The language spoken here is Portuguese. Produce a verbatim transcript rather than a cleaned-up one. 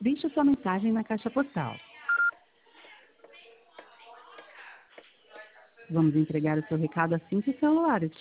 Deixe sua mensagem na caixa postal. Vamos entregar o seu recado assim que o celular estiver